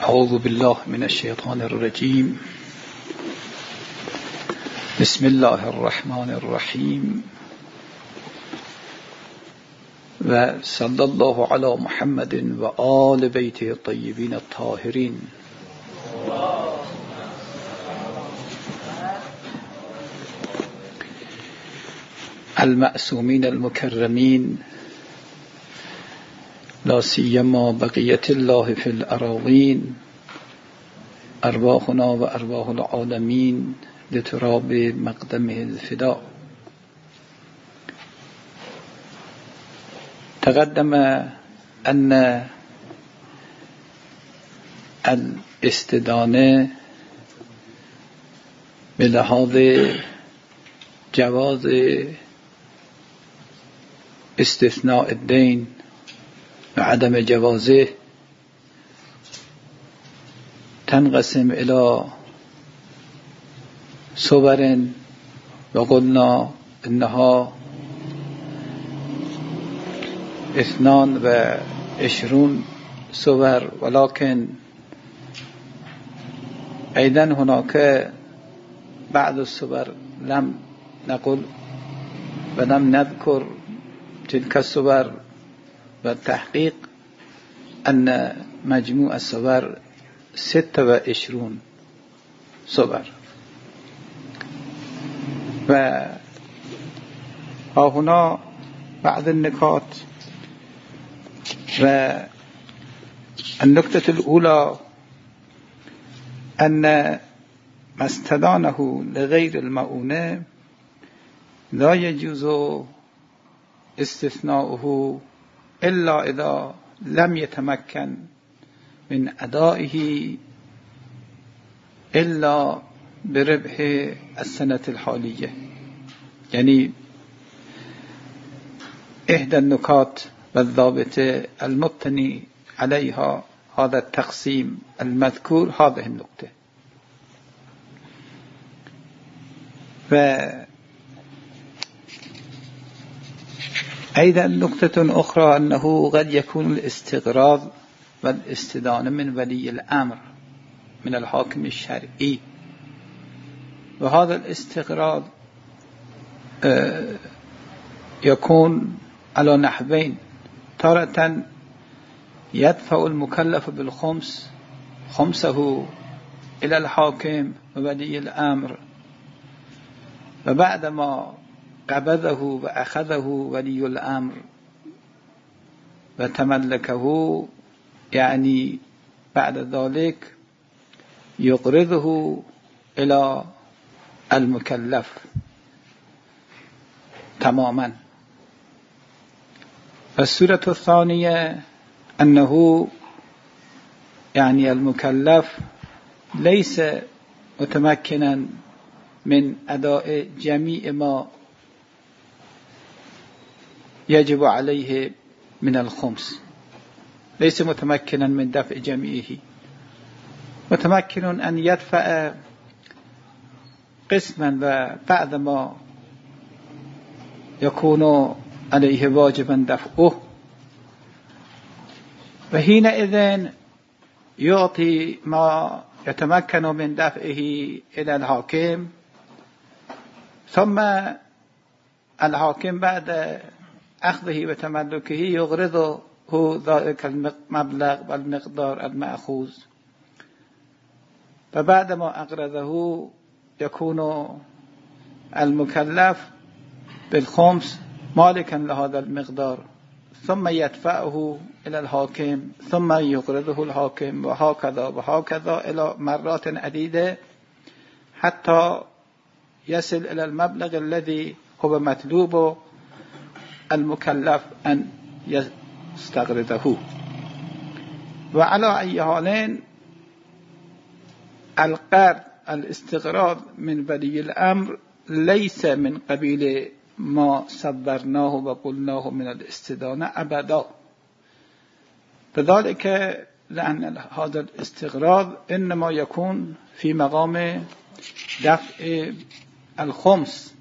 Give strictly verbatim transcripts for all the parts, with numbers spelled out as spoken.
اعوذ بالله من الشیطان الرجیم. بسم الله الرحمن الرحیم و صلی الله علی محمد و آل بیته الطیبین الطاهرین. المعصومین المکرمین، لا سیما بقیت الله فی الاراضین، ارواحنا و ارواح العالمین لتراب مقدمه الفدا. تقدم ان الاستدانه به لحاظ جواز استثناء الدین و عدم جوازه تنقسم الى صور و قلنا انها اثنان و عشرون صور، ولكن ايضا هناك بعض الصور لم نقل و لم نذكر تلك الصور، و تحقیق ان مجموع الصور ست و عشرون صور. و ها هنا بعض النکات. و النکته الاولى ان ما استدانه لغیر المؤونه لا يجوز استثناؤه الا اذا لم يتمكن من ادائه الا بربح السنة الحالية. یعنی احدى النکات والضابط المبتني عليها هذا التقسيم المذكور هذه النقطة. و أيضا نقطة أخرى أنه قد يكون الاستقراض والاستدانة من ولي الأمر من الحاكم الشرعي، وهذا الاستقراض يكون على نحوين: تارة يدفع المكلف بالخمس خمسه إلى الحاكم وولي الأمر، وبعدما قبضه وأخذه ولي الأمر وتملكه، يعني بعد ذلك يقرضه إلى المكلف تماما. الصورة الثانية أنه يعني المكلف ليس متمكنا من أداء جميع ما يجب عليه من الخمس، ليس متمكنا من دفع جميعه، متمكن أن يدفع قسما وبعد ما يكون عليه واجبا دفعه، وحينئذ يعطي ما يتمكن من دفعه إلى الحاكم، ثم الحاكم بعد أخذه وتملكه يغرضه ذلك المبلغ والمقدار المأخوذ، وبعدما أقرضه يكون المكلف بالخمس مالكا لهذا المقدار، ثم يدفعه إلى الحاكم، ثم يقرضه الحاكم، وهكذا وهكذا إلى مرات عديدة حتى يصل إلى المبلغ الذي هو مطلوب المكلف أن يستقرضه. وعلى أي حال القرض الاستقراض من ولي الأمر ليس من قبيل ما صبرناه وقلناه من الاستدانة أبدا، بذلك لأن هذا الاستقراض إنما يكون في مقام دفع الخمس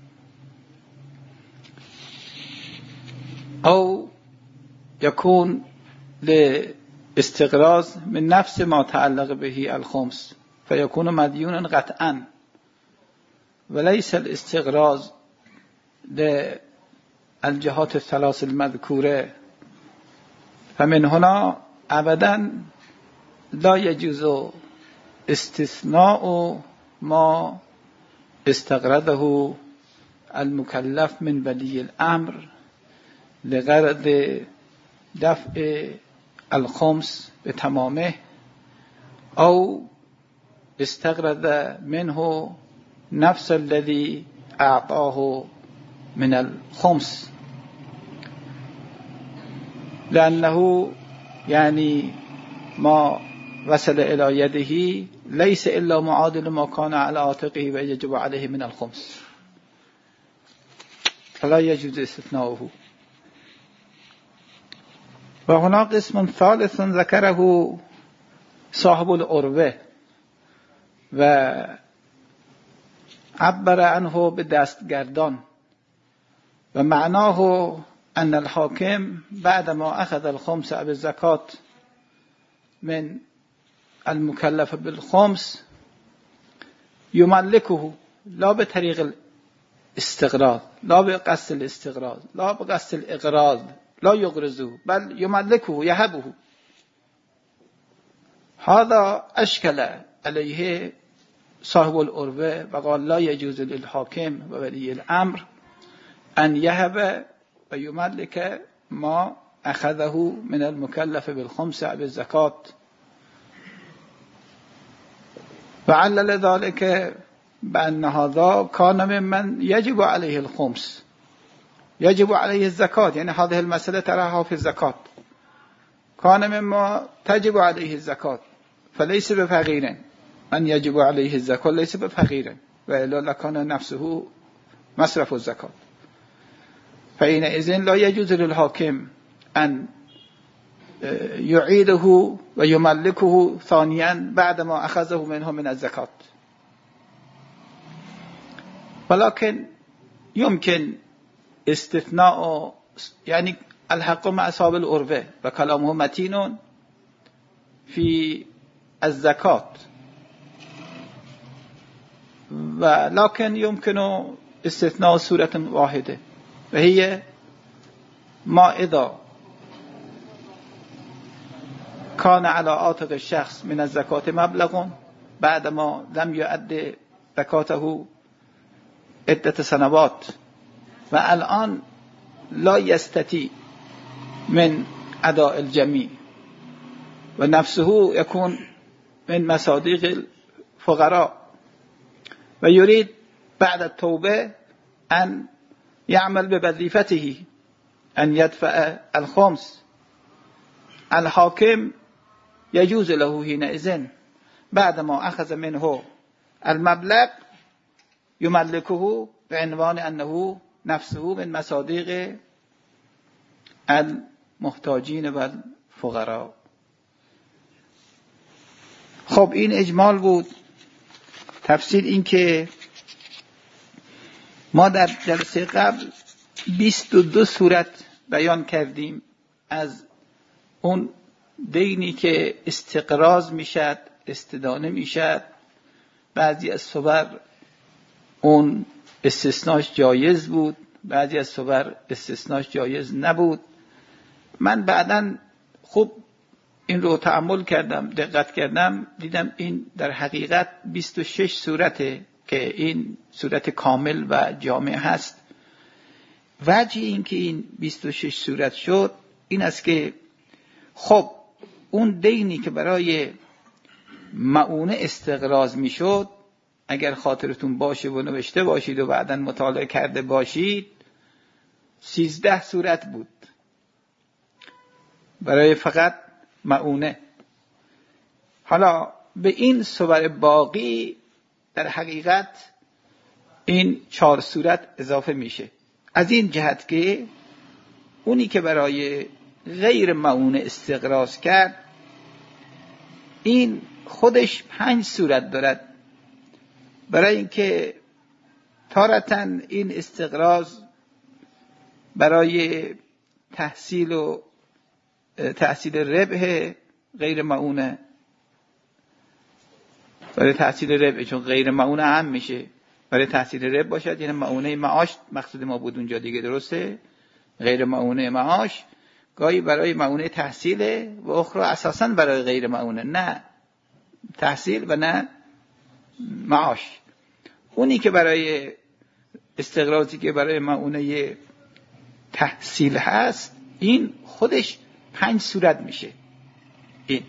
أو يكون استقراض من نفس ما تعلق به الخمس فيكون مديونا قطعا وليس الاستقراض للجهات الثلاث المذكورة. فمن هنا أبدا لا يجوز استثناء ما استقرضه المكلف من ولي الأمر لغرض دفع الخمس بتمامه أو استقرض منه نفس الذي أعطاه من الخمس، لأنه يعني ما وصل إلى يده ليس إلا معادل ما كان على عاتقه ويجب عليه من الخمس، فلا يجوز استثناؤه. وهنا قسم ثالث ذكره صاحب العروة وعبر عنه بدستگردان، ومعناه أن الحاكم بعدما أخذ الخمس بالزكاة من المكلف بالخمس يملكه لا بطريق الاستقراض، لا بقصد الاستقراض، لا بقصد الإقراض، لا يقرضه، بل يملكه يهبه. هذا أشكل عليه صاحب العروة وقال لا يجوز للحاكم وولي الأمر أن يهب ويملك ما أخذه من المكلف بالخمس بالزكاة، وعلل ذلك بأن هذا كان ممن يجب عليه الخمس، يجب عليه الزكاة، يعني هذه المسألة تراها في الزكاة، كان مما تجب عليه الزكاة فليس بفقير، من يجب عليه الزكاة ليس بفقير وإلا لكان نفسه مصرف الزكاة. فحينئذ لا يجوز للحاكم أن يعيده ويملكه ثانيا بعدما أخذه منه من الزكاة، ولكن يمكن استثناء، يعني الحق مع أصحاب العروة وكلامه متين في الزكاة، ولكن يمكن استثناء سورة واحدة، وهي ما إذا كان على عاتق الشخص من الزكاة مبلغ بعدما لم يؤد زكاته عدة سنوات والآن لا يستطيع من أداء الجميع ونفسه يكون من مصاديق الفقراء ويريد بعد التوبة أن يعمل بوظيفته أن يدفع الخمس، الحاكم يجوز له حينئذ بعدما أخذ منه المبلغ يملكه بعنوان أنه نفسه من مصادیق المحتاجین و الفقراء. خب این اجمال بود. تفصیل این که ما در جلسه قبل بیست و دو صورت بیان کردیم از اون دینی که استقراض میشد، استدانه میشد. بعضی از صور اون استثناش جایز بود، بعضی از صور استثناش جایز نبود. من بعداً خوب این رو تأمل کردم، دقت کردم، دیدم این در حقیقت بیست و شش صورته که این صورت کامل و جامع هست. وجه این که این بیست و شش صورت شد این است که خب اون دینی که برای معونه استقراض می شد، اگر خاطرتون باشه و نوشته باشید و بعداً مطالعه کرده باشید، سیزده صورت بود برای فقط معونه. حالا به این صور باقی در حقیقت این چهار صورت اضافه میشه، از این جهت که اونی که برای غیر معونه استقراض کرد این خودش پنج صورت دارد، برای اینکه تارتاً این استقراض برای تحصیل و تحصیل ربح غیر معونه برای تحصیل ربح، چون غیر معونه هم میشه برای تحصیل ربح باشد، یعنی معونه معاش مقصود ما بود اونجا دیگه، درسته؟ غیر معونه معاش گاهی برای معونه تحصیل و اخرى اساساً برای غیر معونه، نه تحصیل و نه معاش. اونی که برای استقراضی که برای معونه تحصیل هست، این خودش پنج صورت میشه. این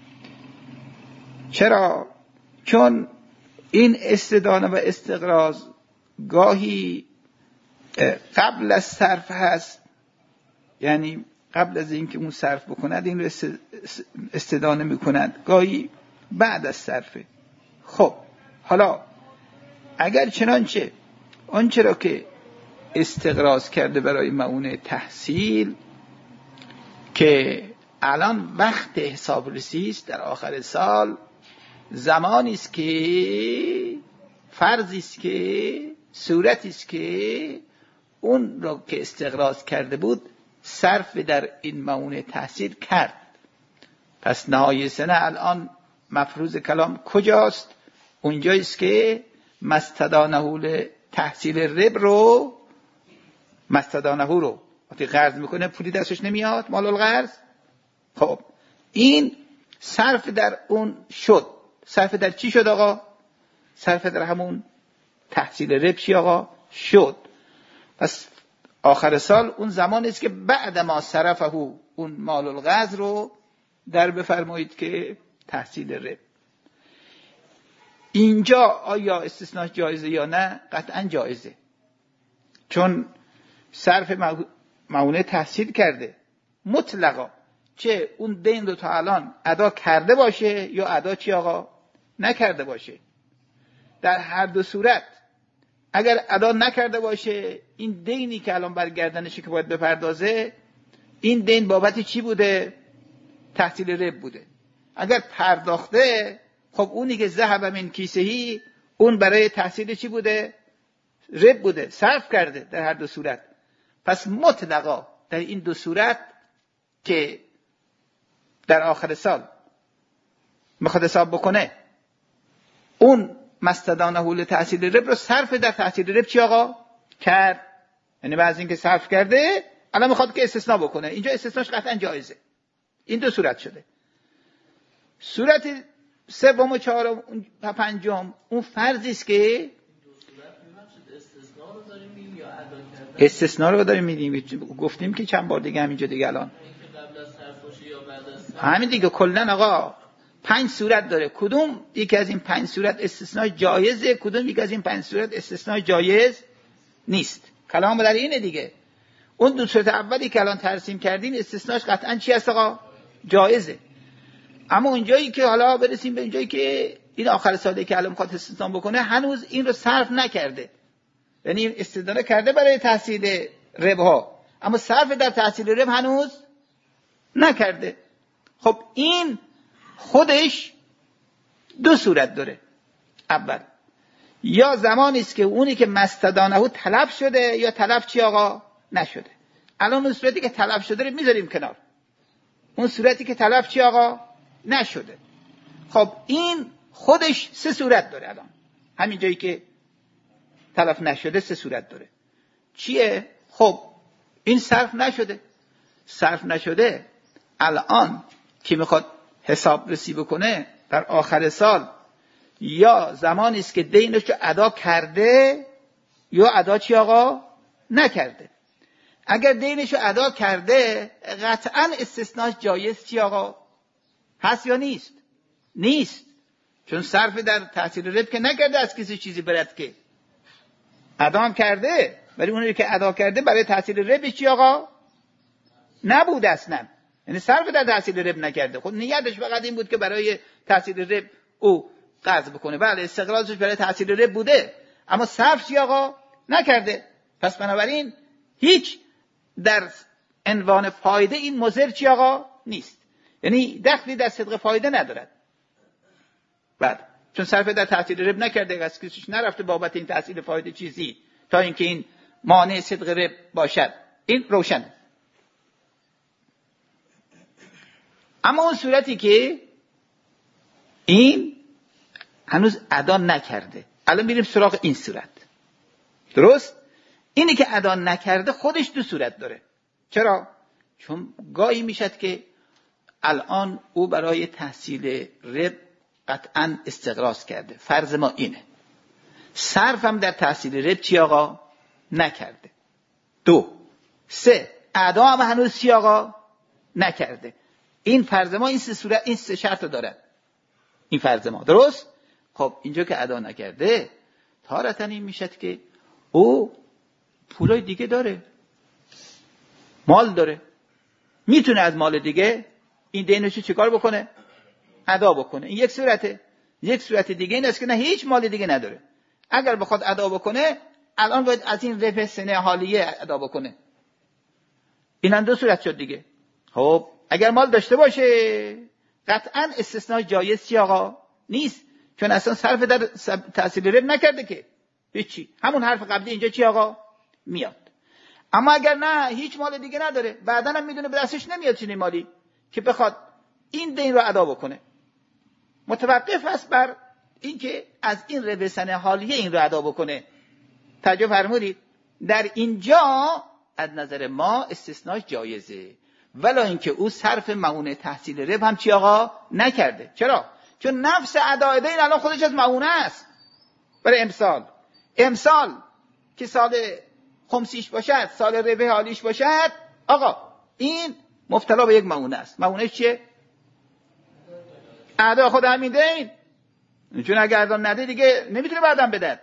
چرا؟ چون این استدانه و استقراض گاهی قبل از صرف هست، یعنی قبل از اینکه اون صرف بکند این رو استدانه میکند، گاهی بعد از صرفه. خب حالا اگر چنانچه آنچه را که استقراض کرده برای معونه تحصیل که الان وقت حسابرسی است در آخر سال، زمانی است که فرضی است که صورتی است که اون را که استقراض کرده بود صرف در این معونه تحصیل کرد، پس نهایی سنه الان مفروض کلام کجاست؟ اونجاییست که مستدانه تحصیل ربح رو مستدانه رو وقتی قرض میکنه پولی دستش نمیاد، مال القرض. خب این صرف در اون شد. صرف در چی شد آقا؟ صرف در همون تحصیل ربح چی آقا؟ شد. پس آخر سال اون زمانی است که بعد ما صرفه اون مال القرض رو در بفرمایید که تحصیل ربح. اینجا آیا استثناء جایزه یا نه؟ قطعا جایزه، چون صرف معونه تحصیل کرده مطلقا، چه اون دین رو تا الان ادا کرده باشه یا ادا چی آقا نکرده باشه. در هر دو صورت اگر ادا نکرده باشه، این دینی که الان برگردنشه که باید بپردازه، این دین بابت چی بوده؟ تحصیل ربح بوده. اگر پرداخته، خب اونی که ذهب من کیسه‌ای اون برای تحصیل چی بوده؟ ربح بوده، صرف کرده در هر دو صورت. پس مطلقا در این دو صورت که در آخر سال میخواد حساب بکنه، اون مستدانه لتحصیل ربح رو صرف در تحصیل ربح چی آقا کرد، یعنی بعد از اینکه صرف کرده الان میخواد که استثناء بکنه، اینجا استثناش قطعا جایزه. این دو صورت شده. صورت سوم و چهارم و پنجم اون فرضی است که استثناء رو داریم میدیم. گفتیم که چند بار دیگه همینجا دیگه الان همین دیگه کلن آقا پنج صورت داره. کدوم یکی از این پنج صورت استثناء جایزه، کدوم یکی از این پنج صورت استثناء جایز نیست. کلام در اینه دیگه. اون دو صورت اولی که الان ترسیم کردین استثناءش قطعا چی هست آقا؟ جایزه. اما اونجایی که حالا برسیم به اونجایی که این آخر ساله که الان میخواد استثناء بکنه هنوز این رو صرف نکرده، یعنی استدانه کرده برای تحصیل ربح ها اما صرف در تحصیل ربح هنوز نکرده. خب این خودش دو صورت داره. اول یا زمانی است که اونی که مستدانه تلف شده یا تلف چی آقا نشده. الان اون صورتی که تلف شده رو میذاریم کنار، اون صورتی که تلف چی آقا نشده. خب این خودش سه صورت داره. الان همین جایی که تلف نشده سه صورت داره. چیه؟ خب این صرف نشده. صرف نشده الان که میخواد حساب رسی بکنه در آخر سال، یا زمانی است که دینش رو ادا کرده یا ادا چی آقا نکرده. اگر دینش رو ادا کرده قطعا استثناء جایز چی آقا هست یا نیست؟ نیست، چون صرف در تحصیل ربح که نکرده از کسی چیزی برد، که ادا هم کرده، ولی اونی که ادا کرده برای تحصیل ربح چی آقا نبود اصلا، یعنی صرف در تحصیل ربح نکرده. خود نیتش فقط این بود که برای تحصیل ربح او قرض بکنه. بله استقراضش برای تحصیل ربح بوده اما صرف چی آقا نکرده. پس بنابراین هیچ در عنوان فایده این مضر چی آقا نیست، یعنی دخلی در صدق فایده ندارد. بعد چون صرف در تحصیل ربح نکرده، از کسیش نرفته بابت این تحصیل فایده چیزی تا اینکه این مانع صدق ربح باشد. این روشن. اما اون صورتی که این هنوز ادا نکرده، الان میریم سراغ این صورت. درست؟ اینی که ادا نکرده خودش دو صورت داره. چرا؟ چون گاهی میشد که الان او برای تحصیل رب قطعا استقراض کرده، فرض ما اینه، صرف هم در تحصیل رب چی آقا؟ نکرده. دو سه ادا هم هنوز چی آقا؟ نکرده. این فرض ما این سه صورت، این سه شرط دارد. این فرض ما. درست؟ خب اینجا که ادا نکرده، تارتن این میشد که او پولای دیگه داره، مال داره، میتونه از مال دیگه این دینشو چیکار بکنه؟ ادا بکنه. این یک صورته. یک صورت دیگه این است که نه، هیچ مال دیگه نداره. اگر بخواد ادا بکنه الان باید از این ربح سنه حالیه ادا بکنه. این هم دو صورت شد دیگه. خب اگر مال داشته باشه قطعا استثناء جایز چی آقا؟ نیست، چون اصلا صرف در تحصیل ربح نکرده که هیچی. همون حرف قبلی اینجا چی آقا؟ میاد. اما اگر نه، هیچ مال دیگه نداره، بعداً هم میدونه به دستش نمیاد چنین مالی که بخواد این دین رو ادا بکنه، متوقف است بر اینکه از این ربح سنه حالیه این رو ادا بکنه. توجه فرمودید؟ در اینجا از نظر ما استثناء جایزه، ولی اینکه او صرف معونه تحصیل ربح هم چی آقا؟ نکرده. چرا؟ چون نفس ادای دین الان خودش از معونه است. برای امسال امسال که سال خمسیش باشد، سال ربح حالیش باشد، آقا این مبتلا به یک معونه است. معونه چیه؟ ادا خود همین دین. چون اگر ادا نده دیگه نمیتونه بعدم بده.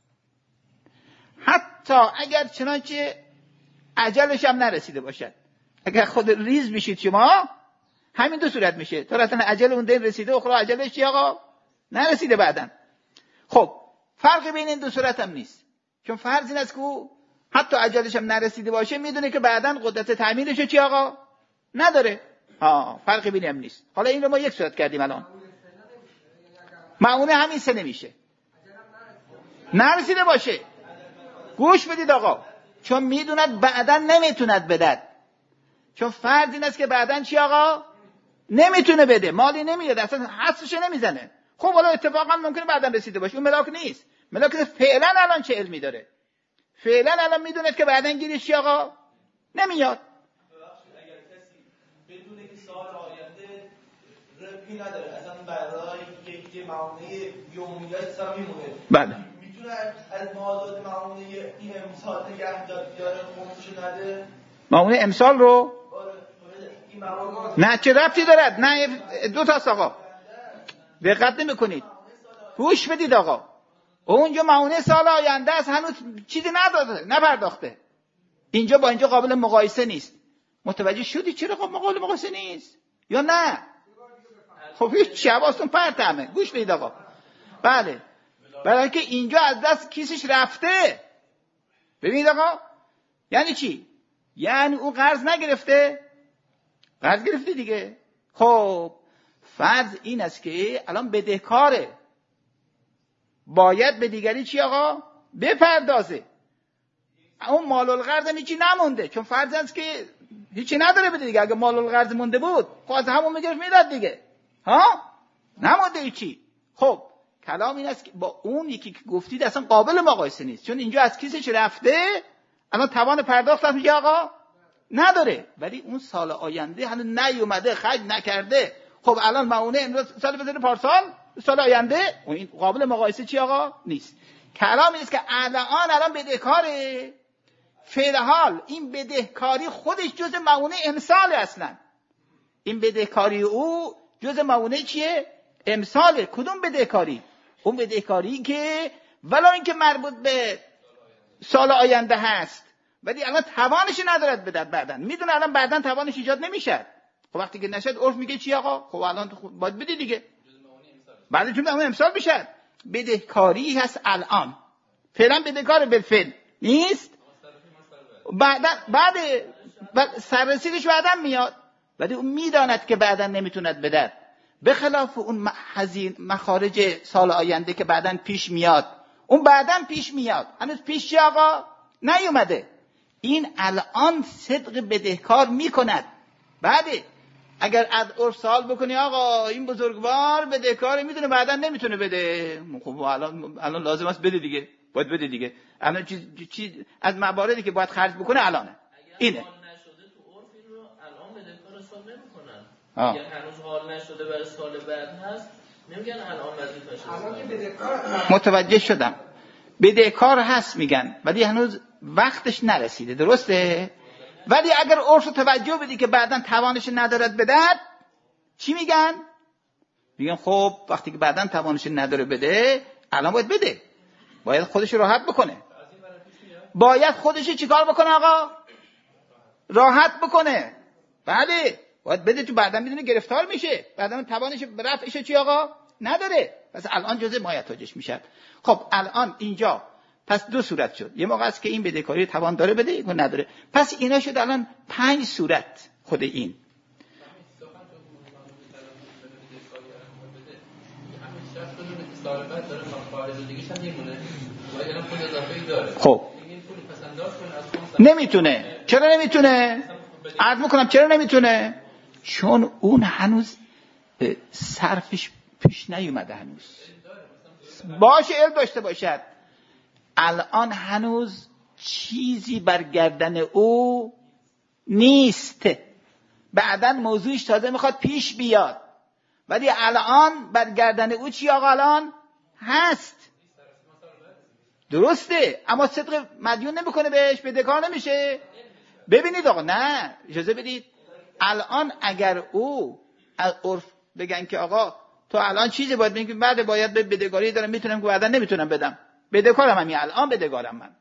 حتی اگر چنانچه اجلش هم نرسیده باشد، اگر خود ریز بشید شما، همین دو صورت میشه. طرفاً اجل اون دین رسیده، اخرى اجلش چی آقا؟ نرسیده بعدن. خب فرق بین این دو صورت هم نیست، چون فرض این است که او حتی اجلش هم نرسیده باشه میدونه که بعدن قدرت تعمیرش چی آقا؟ نداره. ها فرقی بین هم نیست. حالا این رو ما یک صورت کردیم. الان معونه همین سه نمیشه، نرسیده باشه. گوش بدید آقا، چون میدوند بعدن نمیتوند بدد. چون فرض این است که بعدن چی آقا؟ نمیتونه بده، مالی نمیاد، اصلا حسش نمیزنه. خب حالا اتفاقا ممکنه بعدن رسیده باشه، اون ملاک نیست. ملاک فعلا الان چه علمی داره؟ فعلا الان میدونه که بعدن گیرش چی آقا؟ نمیاد. اگر کسی بدونه که سال آینده ربحی نداره، اصلا برای یک معامله یومیت سا میمونه، بله میتونه از مالات معامله این امسال نگه داره، خمسشو نده؟ معامله امسال رو؟ نه چه ربطی دارد؟ نه دو تا آقا دقت نمی‌کنید. گوش بدید آقا، اونجا معونه سال آینده است، هنوز چیزی نداده، نپرداخته. اینجا با اینجا قابل مقایسه نیست. متوجه شدی چرا قابل مقایسه نیست یا نه؟ خب هیچ حواستون پرت همه. گوش بدید آقا. بله برای که اینجا از دست کیسش رفته. ببینید آقا یعنی چی؟ یعنی او قرض نگرفته؟ قرض گرفته دیگه. خب فرض این است که الان بدهکاره، باید به دیگری چی آقا؟ بپردازه. اون مال القرض هم هیچی نمونده، چون فرض است که هیچی نداره بده دیگه. اگه مال القرض مونده بود خب از همون میگرفت میداد دیگه. ها؟ نمونده هیچی. خب کلام این است که با اون یکی که گفتید اصلا قابل مقایسه نیست، چون اینجا از کیسش رفته، الان توان پرداخت هم میگه آقا نداره، ولی اون سال آینده هنوز نیومده، خرج نکرده. خب الان معونه امروز سال بزنه پارسال، سال آینده اون قابل مقایسه چی آقا نیست. کلام این است که الان الان بدهکاره، فعل حال این بدهکاری خودش جز معونه امسال اصلا. این بدهکاری او جز معونه چیه؟ امساله. کدوم بدهکاری؟ اون بدهکاری که ولی اینکه مربوط به سال آینده هست، ولی الان توانش ندارد بدد. بعدن میدونه الان بعدن توانش ایجاد نمیشه. خب وقتی که نشد عرف میگه چی آقا؟ خب الان باید بدی دیگه. بعد چون اون امسال میشه. بدهکاری هست الان. فعلا بدهکار بالفعل نیست. بعد بعد سررسیدش بعدن میاد، ولی اون میداند که بعدن نمیتوند بدد. به خلاف اون هزینه مخارج سال آینده که بعدن پیش میاد، اون بعدن پیش میاد، هنوز پیش چی آقا نیومده. این الان صدق بدهکار میکند. بعد اگر از عرف سوال بکنی آقا این بزرگوار بدهکار میدونه بعدا نمیتونه بده، خب الان الان لازم است بده دیگه، باید بده دیگه. الان چیز چیز از مواردی که باید خرج بکنه الانه. اینه. اگر هنوز حال نشده برای سال بعد هست نمیگن الان وظیفه‌شه. متوجه شدم. بدهکار هست میگن ولی هنوز وقتش نرسیده، درسته؟ ولی اگر عرف توجه بدی که بعداً توانش ندارد بدهد، چی میگن؟ میگن خب وقتی که بعداً توانش نداره بده الان باید بده، باید خودش راحت بکنه. باید خودش چیکار بکنه آقا؟ راحت بکنه. بله باید بده، تو بعدا میدونه گرفتار میشه، بعدا توانش رفعش چی آقا نداره، پس الان جزء مایحتاجش میشه. خب الان اینجا پس دو صورت شد. یه موقع است که این بدهکاری توان داره بده، یا نداره. پس اینا شد الان پنج صورت. خود این خب نمیتونه. چرا نمیتونه؟ عرض میکنم چرا نمیتونه؟ چون اون هنوز صرفش پیش نیومده، هنوز باشه علم داشته باشد. الان هنوز چیزی بر گردن او نیست، بعداً موضوعش تازه میخواد پیش بیاد، ولی الان بر گردن او چی آقا الان هست، درسته؟ اما صدق مدیون نمیکنه بهش، بدهکار نمیشه. ببینید آقا، نه اجازه بدید، الان اگر او از عرف بگن که آقا تو الان چیزی باید بگی، بعد باید به بدهکاری دارم میتونم که بعدا نمیتونم بدم، بدهکارم همین الان بدهکارم من،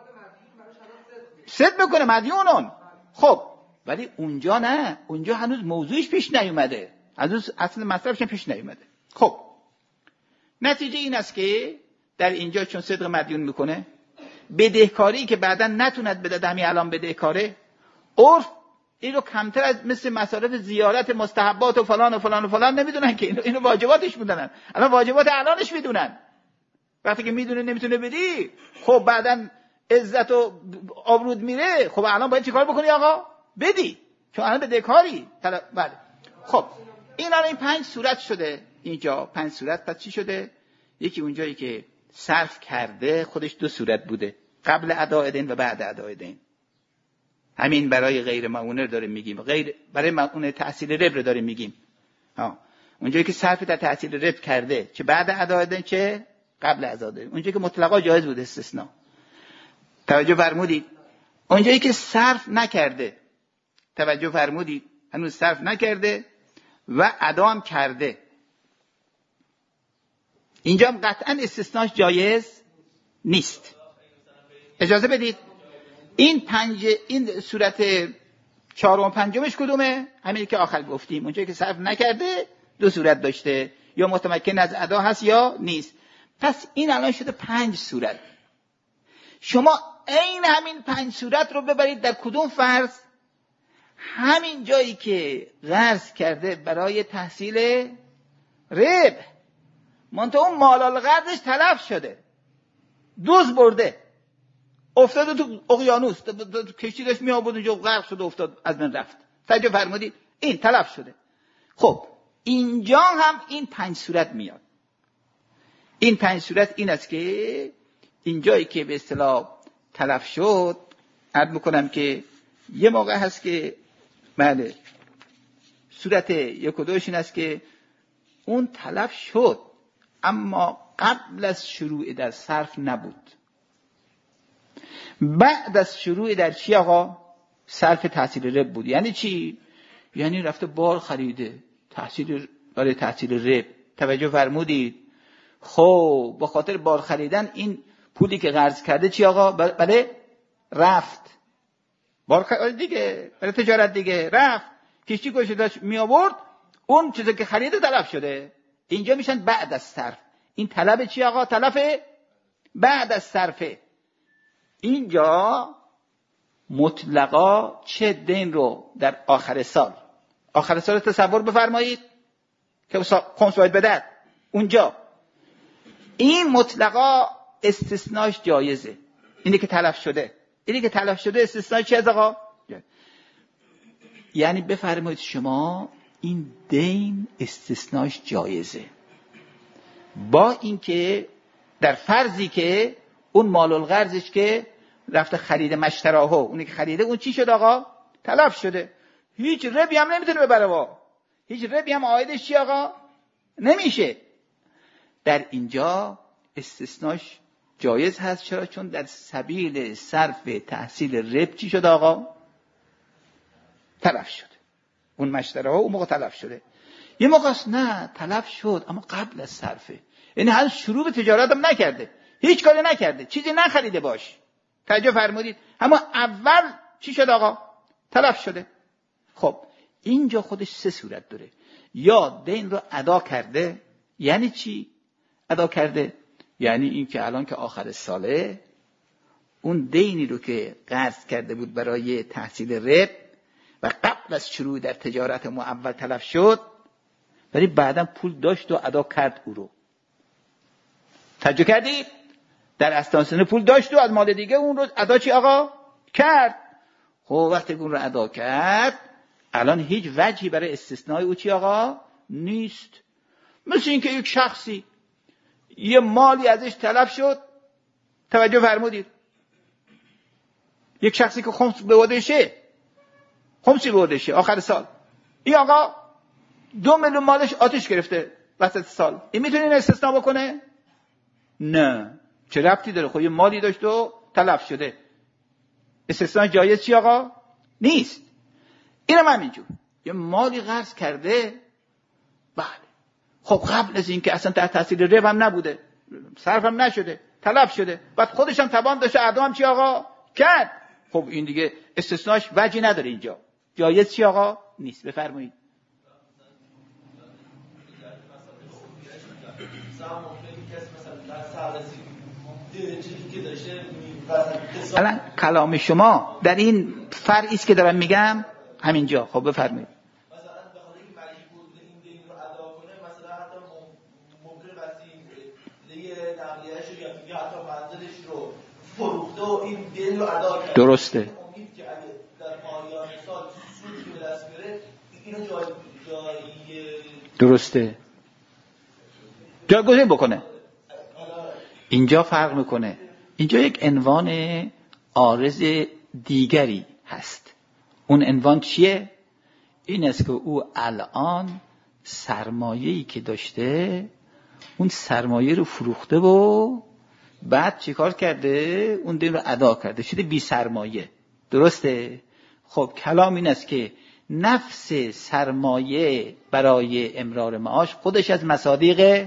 صدق میکنه مدیونون. خب ولی اونجا نه، اونجا هنوز موضوعش پیش نیومده، هنوز اصل مطلبش پیش نیومده. خب نتیجه این است که در اینجا چون صدق مدیون میکنه، بدهکاری که بعدا نتوند بده همین الان بدهکاره، عرف اینو کمتر از مثل مصارف زیارت مستحبات و فلان و فلان و فلان نمیدونن که اینو, اینو واجباتش میدونن. الان واجبات الانش میدونن. وقتی که میدونه نمیتونه بدی، خب بعدا عزت و آبرود میره، خب الان باید چیکار بکنی آقا؟ بدی، چون الان بدهکاری. بله خب این الان این پنج صورت شده اینجا، پنج صورت. پس چی شده؟ یکی اونجایی که صرف کرده خودش دو صورت بوده، قبل اداء دین و بعد اداء دین. همین برای غیر معونه رو داریم میگیم، غیر برای معونه تحصیل رب رو داریم میگیم. ها اونجایی که صرف در تحصیل رب کرده، چه بعد اداء دین چه قبل اداء دین. اونجایی که مطلقا جایز بوده، استثناء. توجه فرمودید؟ اونجایی که صرف نکرده، توجه فرمودید؟ هنوز صرف نکرده و ادا هم کرده، اینجا هم قطعا استثناش جایز نیست. اجازه بدید این پنج این صورت چهارم و پنجمش کدومه؟ همین که آخر گفتیم، اونجایی که صرف نکرده دو صورت داشته، یا متمکن از ادا هست یا نیست. پس این الان شده پنج صورت. شما این همین پنج صورت رو ببرید در کدوم فرض؟ همین جایی که قرض کرده برای تحصیل ربح، منتها اون مال القرضش تلف شده، دوز برده، افتاده تو اقیانوس، کشتی داشت می آورد اونجا غرق شده، افتاد از من رفت. توجه فرمودید؟ این تلف شده. خب اینجا هم این پنج صورت میاد. این پنج صورت این است که اینجایی که به اصطلاح تلف شد، عرض میکنم که یه موقع هست که بله صورت یک و دوش این است که اون تلف شد اما قبل از شروع در صرف نبود، بعد از شروع در چی آقا؟ صرف تحصیل رب بود. یعنی چی؟ یعنی رفته بار خریده تحصیل برای تحصیل رب. توجه فرمودید؟ خب با خاطر بار خریدن این پولی که قرض کرده چی آقا؟ بله رفت بار خرید دیگه، برای تجارت دیگه رفت، کشتی کشتی داشت می آورد، اون چیزی که خریده تلف شده. اینجا میشن بعد از صرف. این طلب چی آقا؟ تلف بعد از صرفه. اینجا مطلقا چه دین رو در آخر سال، آخر سال تصور بفرمایید که خمس باید بدهد، اونجا این مطلقا استثناش جایزه. اینی که تلف شده، اینی که تلف شده استثناش چی از آقا؟ یعنی بفرمایید شما این دین استثناش جایزه، با اینکه در فرضی که اون مال القرضش که رفته خرید مشتراها، اونی که خریده اون چی شد آقا؟ تلف شده، هیچ ربی هم نمیتونه ببره، با هیچ ربی هم عایدش چی آقا؟ نمیشه. در اینجا استثناش جایز هست. چرا؟ چون در سبیل صرف تحصیل رب چی شد آقا؟ تلف شد. اون مشتراها اون موقع تلف شده. یه موقع نه تلف شد اما قبل از صرفه، یعنی هنوز شروع به تجارت هم نکرده، هیچ کاری نکرده، چیزی نخریده باش. توجه فرمودید؟ اما اول چی شد آقا؟ تلف شده. خب اینجا خودش سه صورت داره. یا دین رو ادا کرده. یعنی چی ادا کرده؟ یعنی این که الان که آخر ساله اون دینی رو که قرض کرده بود برای تحصیل رب و قبل از شروع در تجارت ما اول تلف شد، ولی بعدا پول داشت و ادا کرد او رو. توجه کردید؟ در استانسن پول داشت و از مال دیگه اون رو ادا چی آقا؟ کرد. خب وقتی اون رو ادا کرد الان هیچ وجهی برای استثنای او چی آقا؟ نیست. مثل این که یک شخصی یه مالی ازش تلف شد، توجه فرمودید؟ یک شخصی که خمس به ودشه، خمسی به ودشه آخر سال، این آقا دو میلیون مالش آتش گرفته وسط سال، این میتونه این استثناء بکنه؟ نه. چه ربطی داره؟ خب یه مالی داشت و تلف شده، استثناء جایز چی آقا؟ نیست. اینم همینجور یه مالی قرض کرده، بله خب قبل از این که اصلا تحت تاثیر ربا هم نبوده، صرف هم نشده، تلف شده، بعد خودش هم توان داشته ادا هم چی آقا؟ کرد. خب این دیگه استثناش وجهی نداره، اینجا جایز چی آقا؟ نیست. بفرمایید. الان کلام شما در این فرعی است که دارم میگم همینجا. خب بفرمایید. مثلا به خاطر اینکه مجبور بود این دین رو ادا کنه، مثلا حتی ممکن وسیله نقلیه‌اش رو یا حتی منزلش رو فروخته و این دین رو ادا کرد. درسته. امید که اگه در پایان سال سودی به دست بیاره اینو جای جای درسته جایگزین بکنه. اینجا فرق میکنه. اینجا یک عنوان عارض دیگری هست. اون عنوان چیه؟ این است که او الان سرمایه‌ای که داشته اون سرمایه رو فروخته و بعد چیکار کرده؟ اون دین رو ادا کرده، شده بی سرمایه. درسته؟ خب کلام این است که نفس سرمایه برای امرار معاش خودش از مصادیق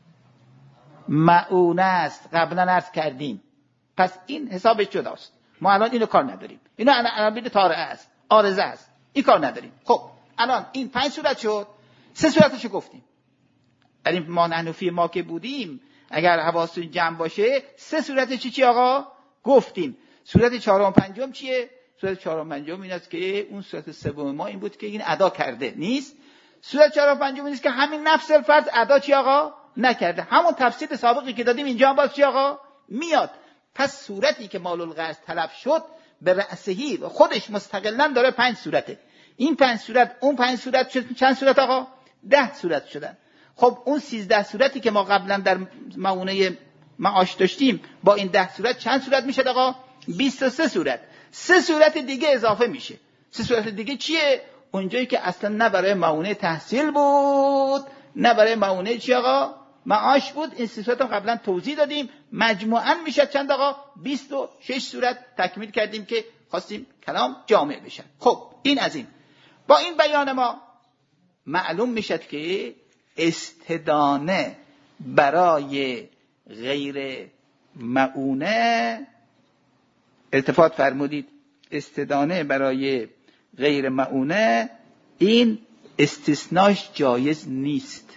معونه است. قبلا عرض کردیم. پس این حسابش جداست. ما الان اینو کار نداریم. اینو عناوین طارئه است، عارضه است. این کار نداریم. خب الان این پنج صورت شد. سه صورتشو گفتیم. ولی ما حنفی ما که بودیم اگر حواستون جمع باشه سه صورت چی چی آقا گفتیم. صورت چهارم پنجم چیه؟ صورت چهارم پنجم این است که اون صورت سوم ما این بود که این ادا کرده نیست. صورت چهارم پنجم این است که همین نفس الفرض ادا چی آقا نکرده. همون تفسیر سابقی که دادیم اینجا هم باز چی آقا میاد. پس صورتی که مال القرض تلف شد به رأسهی خودش مستقلاً داره پنج صورته. این پنج صورت اون پنج صورت چند صورت آقا؟ ده صورت شدن. خب اون سیزده صورتی که ما قبلا در معونه معاش داشتیم با این ده صورت چند صورت میشه آقا؟ بیست و سه صورت. سه صورت دیگه اضافه میشه. سه صورت دیگه چیه؟ اونجایی که اصلا نه برای معونه تحصیل بود نه برای معونه چی آقا؟ معاش بود. این سه صورت هم قبلا توضیح دادیم. مجموعاً میشه چند آقا؟ بیست و شش صورت تکمیل کردیم که خواستیم کلام جامع بشه. خب این از این. با این بیان ما معلوم میشد که استدانه برای غیر معونه، التفات فرمودید، استدانه برای غیر معونه این استثناش جایز نیست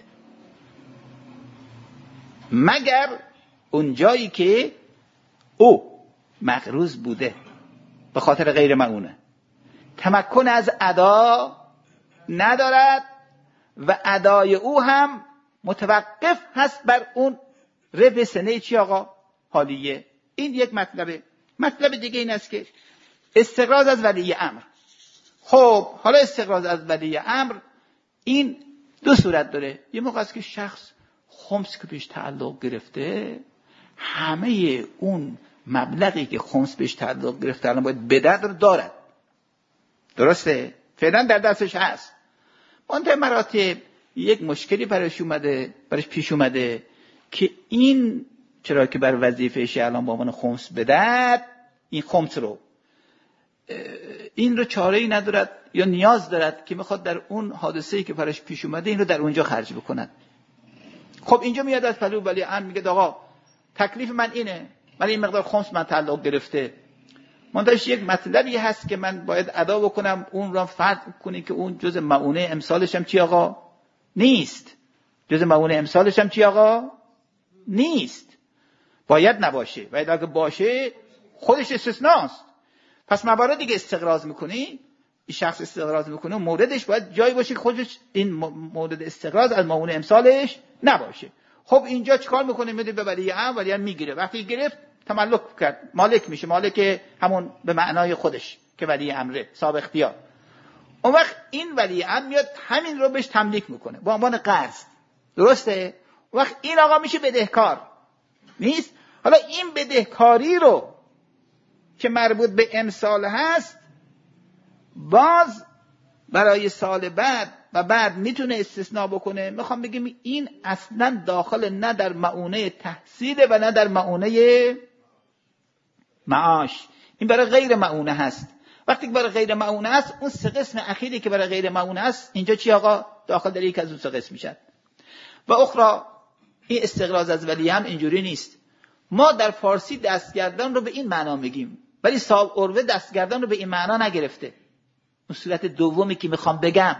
مگر اون جایی که او مقروض بوده به خاطر غیر معونه، تمکن از ادا ندارد و ادای او هم متوقف هست بر اون ربح سنه چی آقا؟ حالیه. این یک مطلبه. مطلب دیگه این است که استقراض از ولی امر. خب حالا استقراض از ولی امر این دو صورت داره. یه موقع است که شخص خمس که بهش تعلق گرفته، همه اون مبلغی که خمس بهش تعلق گرفته الان باید بدهد رو دارد، درسته؟ فعلا در دستش هست. منتهی مراتب یک مشکلی برش اومده، برش پیش اومده که این چرا که بر وظیفه‌اش الان با عنوان خمس بدهد، این خمس رو این رو چاره‌ای ندارد یا نیاز دارد که میخواد در اون حادثه‌ای که برش پیش اومده این رو در اونجا خرج بکند. خب اینجا میاد از پلو ولی امر میگه آقا تکلیف من اینه، من این مقدار خمس من تعلق گرفته، منتهاش یک مطلبی هست که من باید ادا بکنم، اون رو فرض کنی که اون جز معونه امسالش هم چی آقا نیست، جز معونه امسالش هم چی آقا نیست، باید نباشه، باید اگه باشه خودش استثناست. پس مواردی که استقراض میکنی، این شخص استقراض میکنه موردش باید جایی باشه که خودش این مورد استقراض از معونه امسالش نباشه. خب اینجا چیکار میکنه؟ میده به ولی امر، ولی امر میگیره، وقتی گرفت تملک کرد، مالک میشه، مالک همون به معنای خودش که ولی امره، صاحب اختیار. اون وقت این ولی امر میاد همین رو بهش تملیک میکنه با عنوان قرض، درسته؟ اون وقت این آقا میشه بدهکار نیست. حالا این بدهکاری رو که مربوط به امسال هست باز برای سال بعد و بعد میتونه استثناء بکنه. میخوام بگم این اصلا داخل نه در معونه تحصیل و نه در معونه معاش، این برای غیر معونه هست. وقتی که برای غیر معونه هست، اون سه قسم اخیری که برای غیر معونه هست اینجا چی آقا داخل در یک از اون سه قسم میشن. و اخرى این استقراض از ولی هم اینجوری نیست. ما در فارسی دستگردان رو به این معنا میگیم، ولی صاحب عروه دستگردان رو به این معنا نگرفته. اون صورت دومی که میخوام بگم،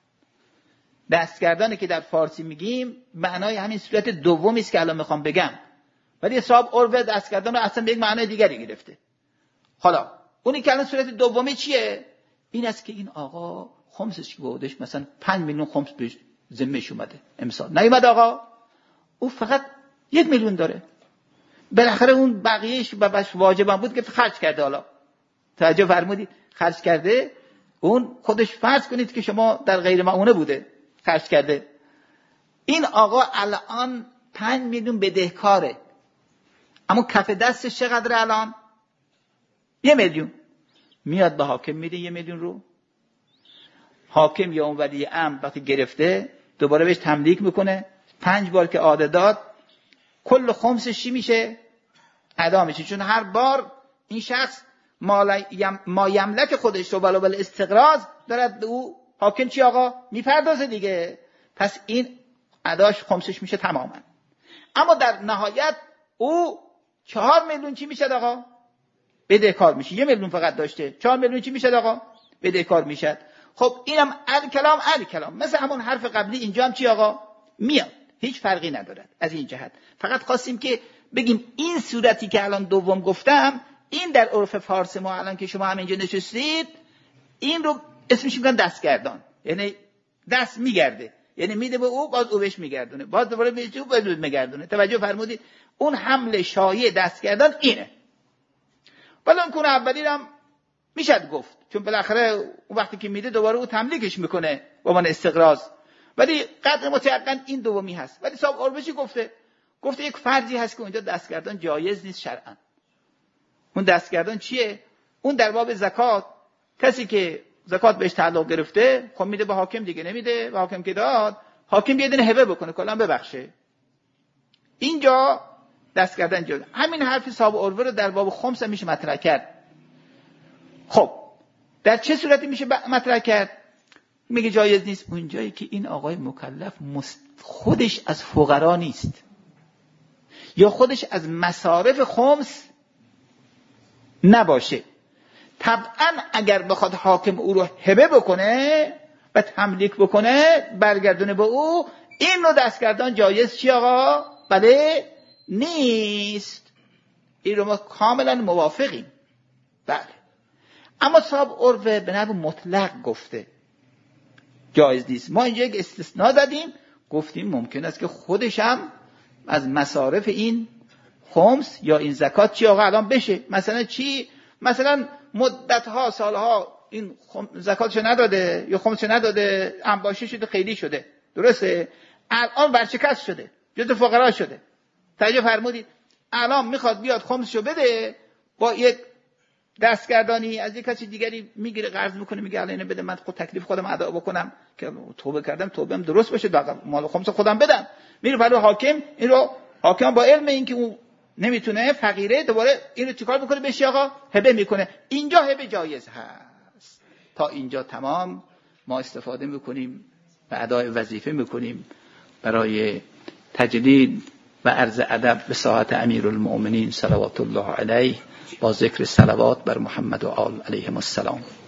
دستگردانی که در فارسی میگیم معنای همین صورت دومی است که الان میخوام بگم، ولی صاحب عروه دستگردان رو اصلا به یک معنای دیگری گرفته. حالا اونی که الان صورت دومی چیه؟ این است که این آقا خمسش که بودش مثلا پنج میلیون خمس به ذمه‌اش اومده، امسال نیومد آقا، او فقط یک میلیون داره، بالاخره اون بقیهش باباش واجبم بود که خرج کرده. حالا توجه فرمودید، خرج کرده، اون خودش فرض کنید که شما در غیر معونه بوده خرج کرده. این آقا الان پنج میلیون بدهکاره، اما کف دستش چقدر الان؟ یه میلیون. میاد به حاکم میده یه میلیون رو، حاکم یا اون ولی امر وقتی گرفته دوباره بهش تملیک میکنه، پنج بار که عاده داد کل خمسش چی میشه؟ ادا میشه. چون هر بار این شخص ما یملک خودش رو بلابل استقراض دارد به او حاکم چی آقا میپردازه دیگه، پس این اداش خمسش میشه تماما. اما در نهایت او چهار میلیون چی میشه آقا؟ بدهکار میشه. یه میلیون فقط داشته، چهار میلیون چی میشه آقا؟ بدهکار میشه. خب اینم الکلام الکلام مثل همون حرف قبلی اینجا هم چی آقا میاد، هیچ فرقی ندارد از این جهت. فقط خواستیم که بگیم این صورتی که الان دوم گفتم، این در عرف فارسی ما الان که شما هم اینجا نشستید، این رو اسمش میگن دستگردان، یعنی دست میگرده، یعنی میده به او باز او بهش میگردونه، باز دوباره میده او باز میگردونه. توجه فرمودید؟ اون حمل شایع دستگردان اینه. ولی اون کنه اولی هم میشد گفت، چون بالاخره اون وقتی که میده دوباره او تملیکش میکنه با من استقراض، ولی قدر متيقن این دومی هست. ولی صاحب عربشی گفته گفته یک فرضی هست که اونجا دستگردان جایز نیست شرعا. اون دستگردان چیه؟ اون در باب زکات، کسی که زکات بهش تعلق گرفته خب میده به حاکم دیگه، نمیده به حاکم که داد، حاکم یه دونه هبه بکنه کلا ببخشه. اینجا دستگردان جایز. همین حرفی صاحب عروه رو در باب خمس میشه مطرح کرد. خب در چه صورتی میشه مطرح کرد؟ میگه جایز نیست اونجایی که این آقای مکلف خودش از فقرا نیست یا خودش از مصارف خمس نباشه. طبعا اگر بخواد حاکم او رو هبه بکنه و تملیک بکنه برگردونه به او، این نوع دستگردان جایز چی آقا؟ بله نیست. این رو ما کاملا موافقیم. بله. اما صاحب عروه به نحو مطلق گفته جایز نیست. ما اینجا یک استثناء زدیم، گفتیم ممکن است که خودش هم از مصارف این خمس یا این زکات چی آقا الان بشه. مثلا چی؟ مثلا مدتها سالها این زکاتشو نداده یا خمسشو نداده، انباشته شده، خیلی شده، درسته؟ الان ورشکست شده، جزء فقرا شده. توجه فرمودید؟ الان میخواد بیاد خمسشو بده، با یک دستگردانی از یک کسی دیگری میگیره، قرض میکنه، میگه الان اینو بده من خود تکلیف خودم ادا بکنم که توبه کردم، توبه‌ام درست بشه، مال خمس خودم بدم. میره برای حاکم، این رو حاکم با علم این که اون نمیتونه، فقیره، دوباره اینو چیکار میکنه؟ بهش آقا هبه میکنه. اینجا هبه جایز هست. تا اینجا تمام ما استفاده میکنیم و ادای وظیفه میکنیم برای تجدید و عرض ادب به ساعت امیرالمؤمنین صلوات الله علیه با ذکر صلوات بر محمد و آل علیهم السلام.